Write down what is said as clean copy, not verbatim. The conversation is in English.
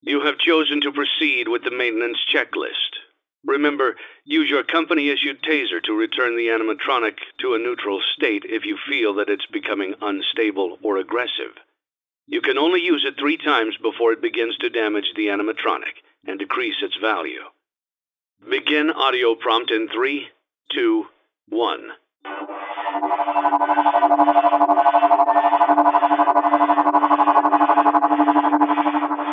You have chosen to proceed with the maintenance checklist. Remember, use your company-issued taser to return the animatronic to a neutral state if you feel that it's becoming unstable or aggressive. You can only use it 3 times before it begins to damage the animatronic and decrease its value. Begin audio prompt in 3, 2, 1.